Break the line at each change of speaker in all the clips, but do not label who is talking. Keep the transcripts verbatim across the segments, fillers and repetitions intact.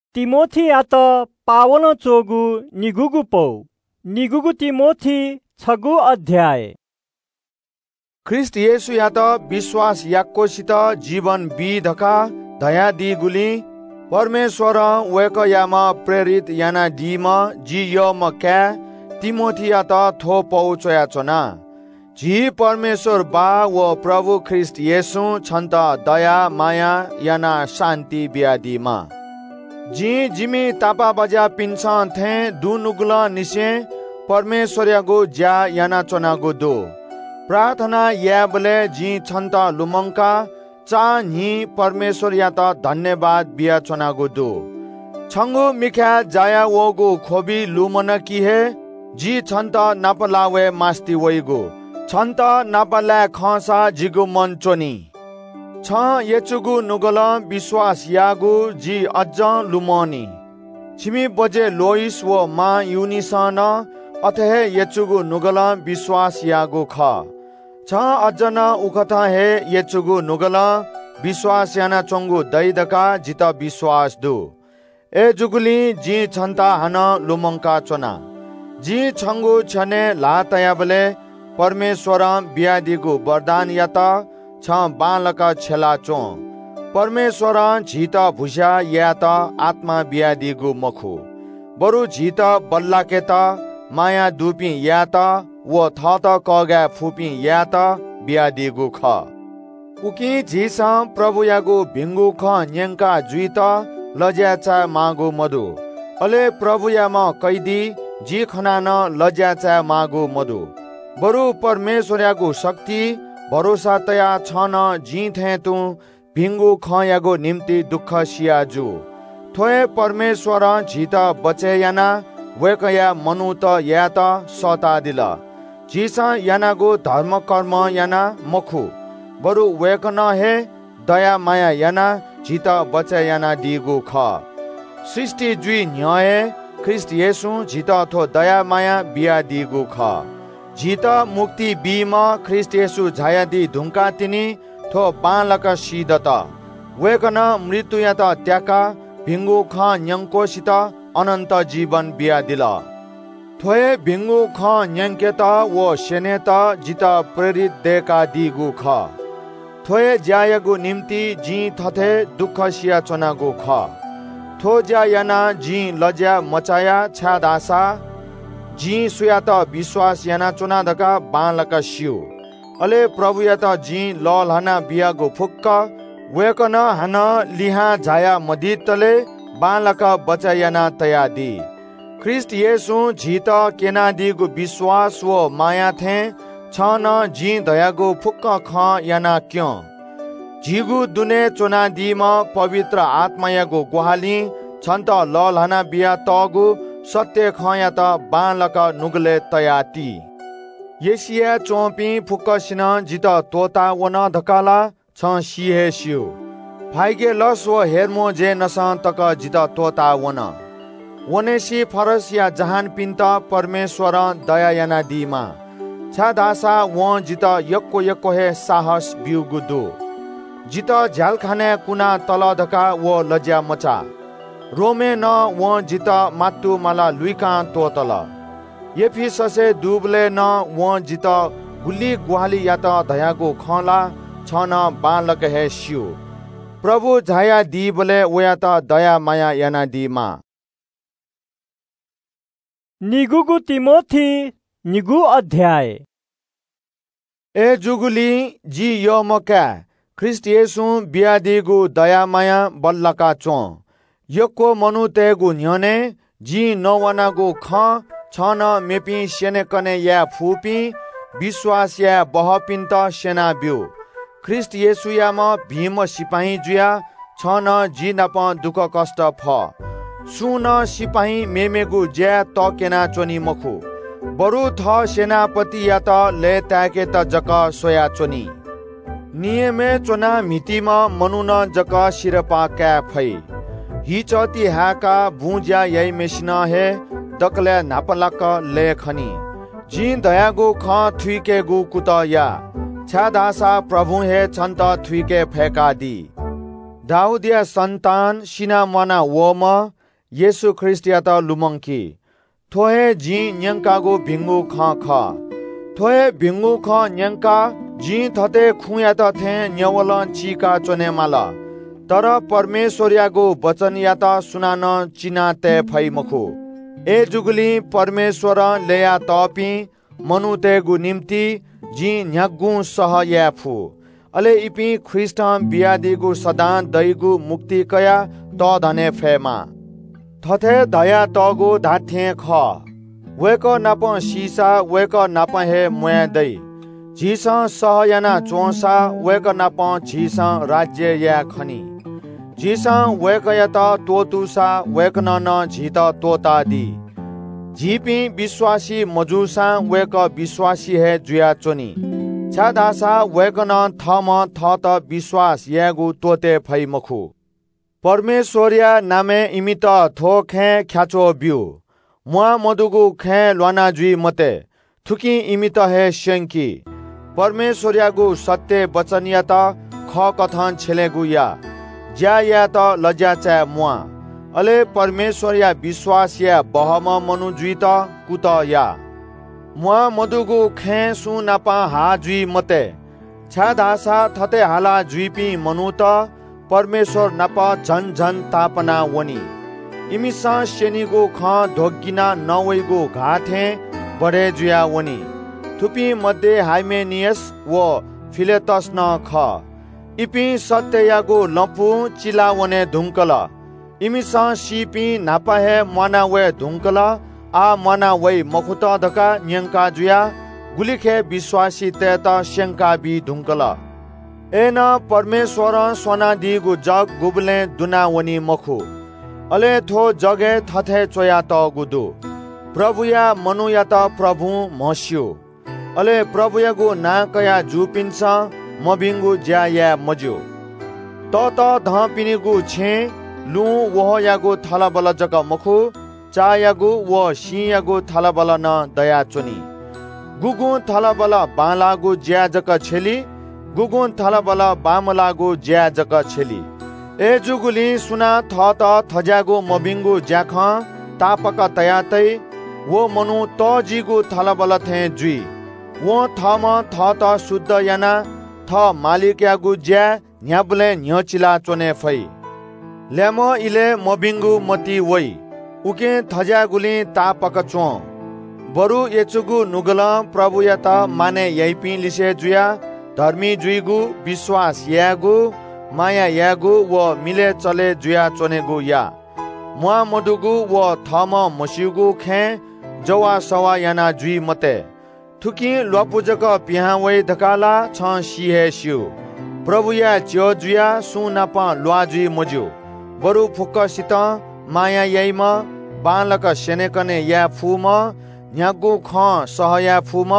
디모티 아터 Paulo चोगु निगुगु पौ निगुगु तिमोथी छगु अध्याय।
ख्रिस्ट येसु यात विश्वास याक्कोसित जीवन बिधका दया दिगुली परमेश्वर वेक याम प्रेरित याना दिम जी यम क्या तिमोथी यात थो पौ चोया चोना जी परमेश्वर बा व प्रभु ख्रिस्ट येसु छन्त दया माया याना शान्ति बियादिमा जी जिमी तापा बजा पिन्सन थे दु नुगुला निसे परमेश्वरको ज्या याना चोनागो दो प्रार्थना याबले जी छन्त लुमंका चा नि परमेश्वर या त धन्यवाद बिया चोनागो दो छंगु मिख्या जाया वगो खोबी लुमन की है जी छन्त नापलावे मास्ती वइगो छन्त नापला खसा जिगु मन चोनी छ येचुगु नुगल विश्वास यागु जी अज्ज लुमनी छिमी बजे लोइस व मा युनिसन अथे येचुगु नुगल विश्वास यागु ख छ अज्ज न उखता हे येचुगु नुगल विश्वास याना चंगु दैदका जित विश्वास दु ए जुगुली जी छन्ता हन लुमंका चोना जी छंगु छने लातयाबले परमेश्वर बियादिगु वरदान याता छ बालक छेला चो परमेश्वर झित भुषा या त आत्मा बियादिगु मखु बरु झित बल्लाके त माया दुपी या त वो थ त कगा फुपी या त बियादिगु ख उकी झिस प्रभु यागु भिंगु ख न्यंका जुइत लज्याचा मागु मधु अले प्रभु या म कैदी जी खनान लज्याचा मागु मधु बरु परमेश्वर यागु शक्ति भरोसा तया छन जी थे तू भिंगु खयागो निम्ति दुख सियाजु थोए परमेश्वर झित बचे याना वेकया मनु त या त सता दिल झिसा यानागो धर्म कर्म याना मखु बरु वेक न हे दया माया याना झित बचे याना दिगु ख सृष्टि जुई न्याय ख्रिस्ट येसु झित थो दया माया बिया दिगु ख झित मुक्ति बीम ख्रिस्ट येसु झायादी धुंका तिनी थो बालक सिदत वेकन मृत्यु या त त्याका भिंगु ख न्यंकोसित अनन्त जीवन बियादिल थोए भिंगु ख न्यंकेत वो सेनेत जित प्रेरित देका दिगु ख थोए ज्यायगु निम्ति जी थथे दुख सिया चोनागु ख थो ज्या याना जी लज्या मचाया छादासा जी सुया त विश्वास याना चुना धका बालक सिउ अले प्रभु या त जी लल हना बियागो फुक्क वेकन हन लिहा झाया मदितले बालक बचा याना तयादी ख्रिस्ट येसु झित केनादीगु विश्वास व माया थे छन जी दयागो फुक्क ख याना क्यों झिगु दुने चुना दिम पवित्र आत्मायागो गुहाली छन्त लल हना बिया तगु सत्य खया त बालक नुगले तयाती येसिया चोपी फुक्कसिन जित तोता वन धकाला छ सिहे सिउ फाइगे लस व हेर्मो जे नसन तक जित तोता वन वनेसी फरसिया जहान पिन्त परमेश्वर दया याना दिमा छा दासा व जित यक्को यक्को हे साहस बिउगुदु जित झ्यालखाने कुना तल धका व लज्या मचा रोमे न व जित मातु माला लुइका तोतल येफी ससे दुबले न व जित गुली गुहाली या त धयागो खला छन बालक हे सिउ प्रभु झाया दिबले वया त दया माया याना दिमा
निगुगु तिमोथी निगु अध्याय।
ए जुगुली जी यो मका ख्रिस्ट येसु बियादिगु दया माया बल्लका चो यको मनु तेगु न्यने जी नवनागु ख छन मेपी सेने कने या फुपी विश्वास या बहपिन्त सेना बिउ ख्रिस्ट येसु या म भीम सिपाही जुया छन जी नप दुख कष्ट फ सुन सिपाही मेमेगु ज्या त केना चोनी मखु बरु थ सेनापति या त ले ताके त जक सोया चोनी नियमे चोना मितिमा मनुन जक सिरपा क्या फै हिचती हाका बुज्या यही मेसिन हे दकले नापलाक ले खनी जी दयागु ख थुइके गु कुत या छादासा प्रभु हे छन्त थुइके फेका दी दाउदिया सन्तान सिना मना वम येशु ख्रिस्ट या त लुमंकी थोहे जी न्यंकागु भिंगु ख ख थोहे भिंगु ख न्यंका जी थते खुया त थे न्यवल चिका चोने माला तर परमेश्वरयागु वचन या त सुनान चिना ते फै मखु ए जुगली परमेश्वर लेया तपी मनुतेगु निम्ति जी न्यागु सह याफु अले इपी ख्रिस्ट बियादिगु सदा दैगु मुक्ति कया त धने फेमा थथे दया तगु धाथे ख वेक नाप सीसा वेक नाप हे मुया दै झिस सह याना चोसा वेक नाप झिस राज्य या खनी झिस वेक यत तोतुसा वेक न झित तोता दी झिपी विश्वासी मजुसा वेक विश्वासी हे जुया चोनी छादासा वेक न थम थत विश्वास यागु तोते फै मखु परमेश्वरिया नामे इमित थो खे ख्याचो बिउ मुआ मधुगु खे ल्वाना जुई मते थुकी इमित हे शंकी परमेश्वरियागु सत्य वचनिया त ख कथन छेलेगु या ज्या या त लज्जा चा मुआ अले परमेश्वरिया विश्वास या बहम मनु जुई त कुत या मुआ मधुगु खे सु नापा हा जुई मते छादासा थते हाला जुईपी मनु त परमेश्वर नापा झन झन तापना वनी इमिसा शेनीगु ख ढोगिना नवैगु घाथे बढे जुया वनी थुपी मध्ये हाइमेनियस व फिलेतस न ख इपी सत्ययागु लपु चिला वने धुंकल इमिसा सीपी नापाहे मना वे धुंकल आ मना वे मखुत धका न्यंका जुया गुलिखे विश्वासी तेता शंका बी धुंकल एन परमेश्वर सोना दिगु जग गुबले दुना वनी मखु अले थो जगे थथे चोया त गुदु प्रभुया मनुया त प्रभु मस्यु अले प्रभुयागु ना कया जुपिन्छ मबिंगु ज्या या मज्यु त त ध पिनिगु छे लु वह यागु थला बल जग मखु चा यागु व सी यागु थला बल न दया चोनी गुगु थला बल बालागु ज्या जक छेली गुगु थला बल बामलागु ज्या जक छेली ए जुगुली सुना थ त थजागु मबिंगु ज्याख तापक तयातै वो मनु त जिगु थला बल थे जुई वो थम थ त शुद्ध याना थ मालिक यागु ज्या न्याबले न्यचिला चोने फै लेमो इले मबिंगु मति वै उके थजागुली तापक चो बरु एचुगु नुगल प्रभु या त माने यैपी लिसे जुया धर्मी जुइगु विश्वास यागु माया यागु व मिले चले जुया चोनेगु या मुआ मधुगु व थम मसिगु खे जवा सवा याना जुई मते थुकी ल्वापुजक पिहा वै धकाला छ सिहे सिउ प्रभु या च्यो जुया सु नापा ल्वा जुई मज्यु बरु फुक्क सित माया यैम बालक सेनेकने या फुम न्यागु ख सहया फुम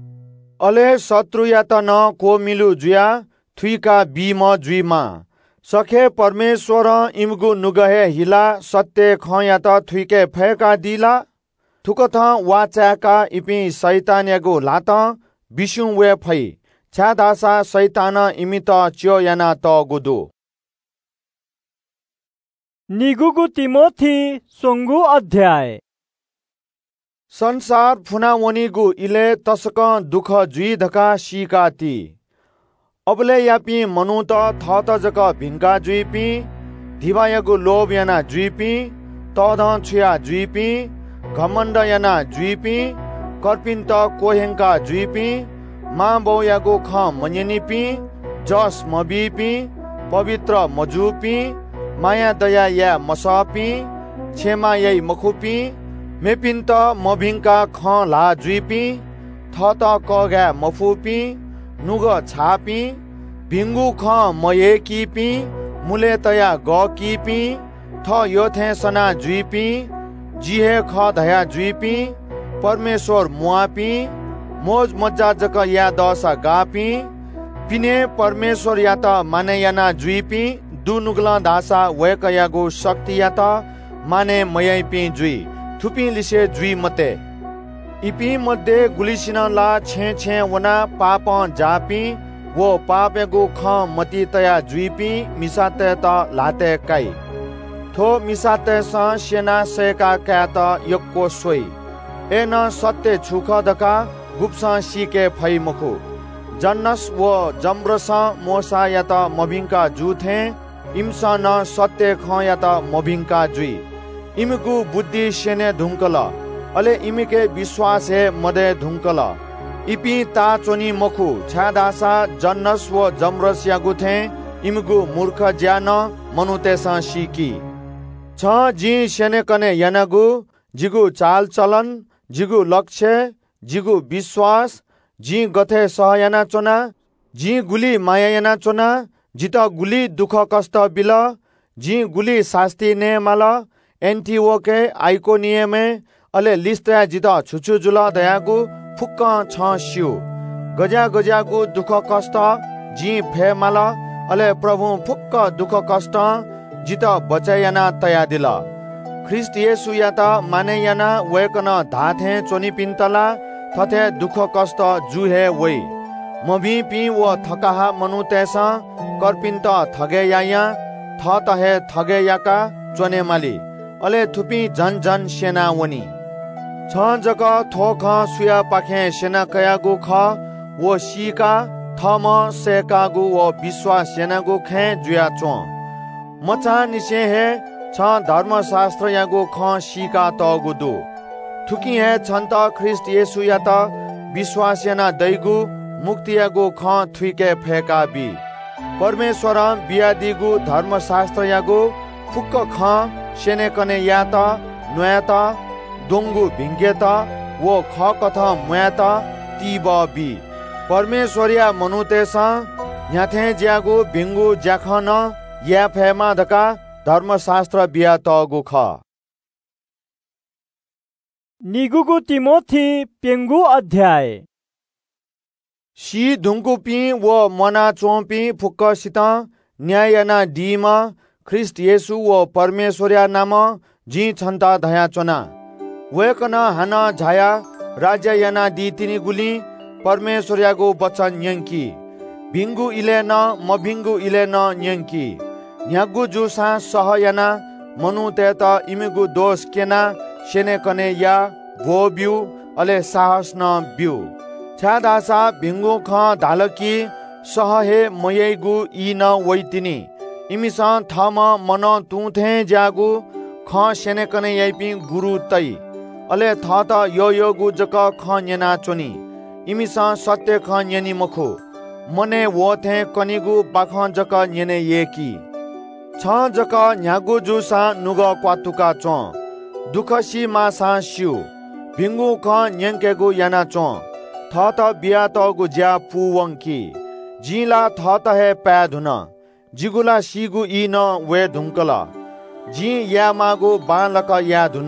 अले शत्रु या त न को मिलु जुया थुइका बीम जुइमा सखे परमेश्वर इमगु नुगहे हिला सत्य ख या त थुइके फेका दिला थुकथ वाचाका इपि शैतान यागु लात बिसु वे फै छादासा शैतान इमित च्यो याना त गुदु
निगुगु तिमोथी सोंगु अध्याय
संसार फुना वनिगु इले तसक दुख जुई धका सिकाती अबले यापी मनु त थत जक भिंका जुइपी धिवायगु लोभ याना जुइपी तध छुया जुइपी घमण्ड याना जुइपी कर्पिन्त कोहेंका जुइपी मा बौयागु ख मन्यनिपी जस मबिपी पवित्र मजुपी माया दया या मसपी छेमा यै मखुपी मेपिन्त मभिंका ख ला जुइपी थत कगा मफुपी नुग छापी भिंगु ख मयेकीपी मुले तया गकीपी थ योथे सना जुइपी जिहे ख धया जुइपी परमेश्वर मुआपी मोज मज्जा जक या दशा गापी पिने परमेश्वर या त माने याना जुइपी दु नुगला दासा वेक यागु शक्ति या त माने मयैपी जुइ थुपी लिसे जुइ मते इपी मध्ये गुलिसिन ला छे छे वना पाप जापी वो पापेगु ख मति तया जुइपी मिसाते त लाते काई थो मिसाते स सेना सेका क्यात यक्को सोई ए न सत्य छुख दका गुप्सा सीके फै मुखु जन्नस वो जम्रस मोसा यात मबिंका जुथे इमसा न सत्य ख यात मबिंका जुई इमगु बुद्धि सेने धुंकल अले इमिके विश्वास हे मदे धुंकल इपि ता चोनी मखु छादासा जन्नस वो जम्रस यागुथे इमगु मूर्ख ज्ञान मनुतेसा सीकी छ जी सेने कने यनगु जिगु चाल चलन जिगु लक्ष्य जिगु विश्वास जी गथे सहयाना चोना जी गुली मायायाना चोना जित गुली दुख कष्ट बिल जी गुली शास्ति ने माल एन्टिओके आइकोनियमे अले लिस्त्रा जित छुछु जुल दयागु फुक्क छ स्यु गजा गजागु दुख कष्ट जी फे माल अले प्रभु फुक्क दुख कष्ट जित बचायाना तया दिल ख्रिस्ट येसु याता माने याना वेकन धाथे चोनी पिन्तला थथे दुख कष्ट जुहे वै मबी पि वो थकाहा मनु तेसा करपिन्त थगे याया थ तहे थगे याका चोने माली अले थुपी जन जन सेना वनी छ जक थोख सुया पाखे सेना कयागु ख वो सीका थम सेकागु वो विश्वास सेनागु खे जुया चो मचा निसे हे छ धर्मशास्त्र यागु ख सीका तगुदु थुकी हे छन्त ख्रिस्ट येसु यात विश्वास याना दैगु मुक्ति यागु ख थुइके फेका बी परमेश्वर बियादिगु धर्मशास्त्र यागु फुक्क ख सेने कने यात न्यात दोंगु भिंगेत वो ख कथ म्यात तीब बी परमेश्वरिया मनुतेसा न्याथे ज्यागु भिंगु ज्याखन या फेमा धका धर्मशास्त्र बिया तगु ख
निगुगु तिमोथी पेंगु अध्याय
सी धुंकुपी वो मना चोपी फुक्कसित न्यायना डीम ख्रिस्ट येसु वो परमेश्वरिया नाम जी छन्ता धया चोना वेकन हाना झाया राज्य याना दी तिनी गुली परमेश्वरियागु बचन यंकी भिंगु इले न मभिंगु इले न यंकी न्यागु जुसा सहयाना मनु तेता इमिगु दोष केना सेने कने या भो बिउ अले साहस न बिउ छादासा भिंगु ख धालकी सहहे मयैगु इ न वैतिनी इमिसा थम मन तुथे जागु ख सेने कने यैपि गुरु तै अले थ त यो यो गु जक ख न्यना चोनी इमिसा सत्य ख न्यनी मखु मने वो थे कनिगु बाख जक न्यने येकी छ जक न्यागु जुसा नुग क्वातुका चो दुखसी मासा स्यु भिंगु ख न्यंकेगु याना चो थ त बिया तगु ज्या पुवंकी जिला थ त हे पा धुन जिगुला सिगु इ न वे धुंकल जी या मागु बालक या धुन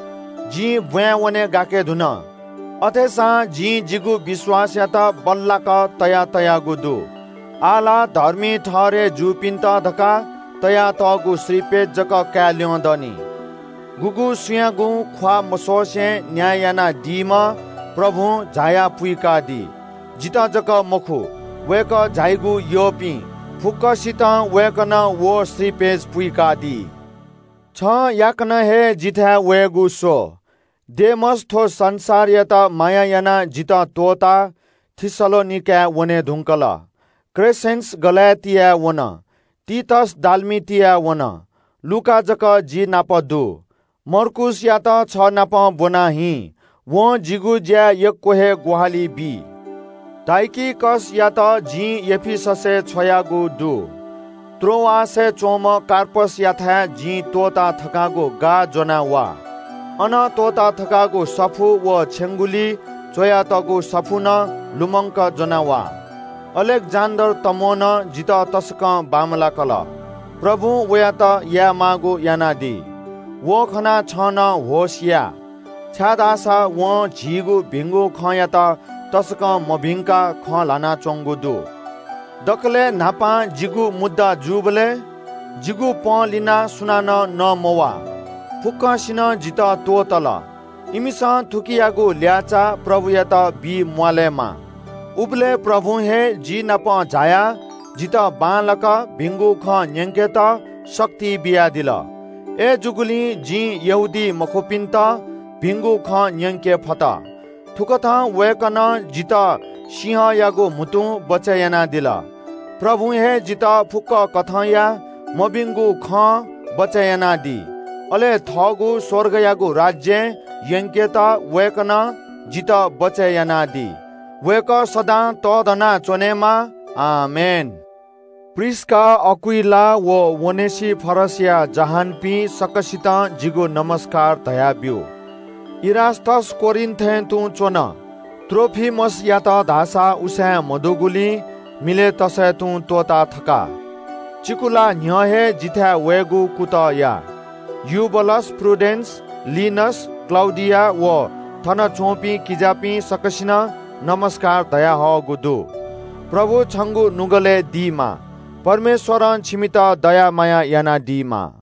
जी ब्या वने गाके धुन अथेसा जी जिगु विश्वास यात बल्लाक तया तया गुदु आला धर्मी ठहरे जुपिन्त धका तया तगु श्रीपेज जक क्याल्यो दनी गुगु सुयागु ख्वा मसोसे न्यायना डीम प्रभु झाया पुइका दी जिता जक मखु वेक झाइगु योपी फुक्कसित वेकन वो श्रीपेज पुइका दी छ याकन हे जिथा वेगु सो देमस थो संसार यता माया याना जिता तोता थिसलोनिका वने धुंकल क्रेसेंस गलातिया वन तीतस दालमितिया वन लुका जक जी नापदु मर्कुस यात छ नाप बोनाही वो जिगु ज्या यक्कोहे गुहाली बी ताइकी कस यात जी एफिससे छयागु दु त्रोवासे चोम कार्पस याथा जी तोता थकागु गा जोना वा अन तोता थकागु सफु व छेंगुली चोयातगु सफुन लुमंक जनावा अलेक्जान्डर तमोन जित तस्क बामला कल प्रभु वयात या मागु यानादी वो खना छन होसिया छादासा वो झिगु भिंगु खयात तस्क मभिंका ख लाना चोंगुदु दकले नापा जिगु मुद्दा जुबले जिगु प लिना सुनान न मोवा फुक्कसिन जित तोतल इमिसा थुकियागु ल्याचा प्रभु यत बी म्वालेमा उबले प्रभु हे जी नप झाया जित बालक भिंगु ख न्यंकेत शक्ति बिया दिल ए जुगुली जी यहूदी मखोपिन्ता भिंगु ख न्यंके फता थुकथा वेकना जिता सिंह यागो मुतु बचयना दिला प्रभु हे जिता फुक्क कथया मबिंगु ख बचयना दी अले थगु स्वर्ग यागो राज्य यंकेता वेकना जिता बचयना दी वेक सदा तदना चोनेमा आमेन। प्रिस्का अक्विला व वनेसी फरसिया जहानपी सकसिता जिगो नमस्कार धयाब्यो इरास्तस कोरिन्थे तु चोन त्रोफिमस याता धासा उसा मधुगुली मिले तसे तु तोता थका चिकुला न्यहे जिथा वेगु कुत या युबलस प्रुडेन्स लिनस क्लाउडिया व थन चोपी किजापी सकसिना नमस्कार दया हो गुदु प्रभु छंगु नुगले दीमा परमेश्वर छिमित दया माया याना दीमा।